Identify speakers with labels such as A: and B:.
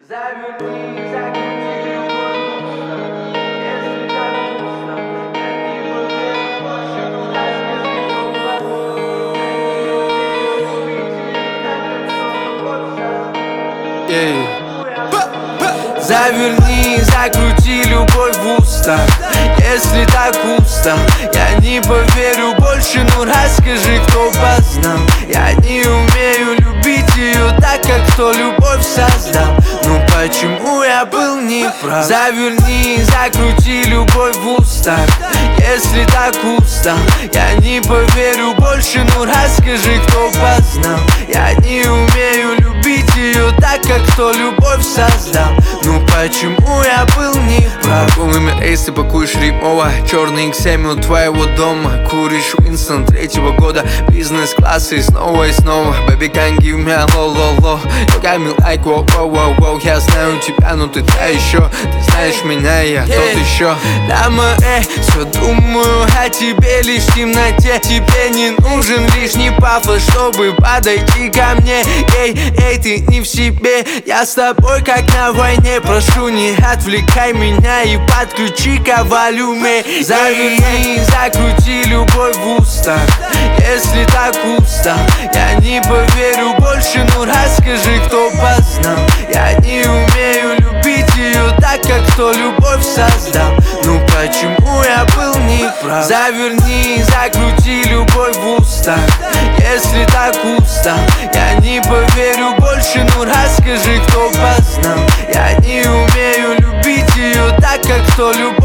A: Заверни, закрути любовь в уста. Если так пусто, я не поверю больше, ну расскажи, кто познал. Я не умею любить ее так, как сон хочется. Заверни, закрути любовь в уста. Если так пусто, я не поверю больше, ну расскажи, кто познал. Я не умею любить ее так, как кто любовь создал. Ну почему я был неправ? Заверни, закрути любовь в устах. Если так пусто, я не поверю больше, ну расскажи, кто познал. Я не умею любить ее так, как кто любовь создал. Ну почему я был неправ?
B: Полный рейс, ты пакуешь римово. Черный X7 у твоего дома. Куришь Уинстон 3-го года. Бизнес-класс и снова. Baby, can't give me a low. You got me like wow. Я знаю тебя, но ты та еще. Ты знаешь меня, я тот еще.
A: Дама, все думаю о тебе лишь в темноте. Тебе не нужен лишний пафос, чтобы подойти ко мне. Эй, ты не в себе. Я с тобой как на войне. Прошу, не отвлекай меня и подключи ко волюме. Заверни, закрути любовь в устах. Если так пусто, я не поверю больше, ну расскажи, кто познал. Я не умею любить ее так, как кто любовь создал. Ну почему я был неправ? Заверни, закрути любовь в устах. Если так пусто, я не поверю больше, ну расскажи, кто познал. Я не умею любить ее так, как кто любовь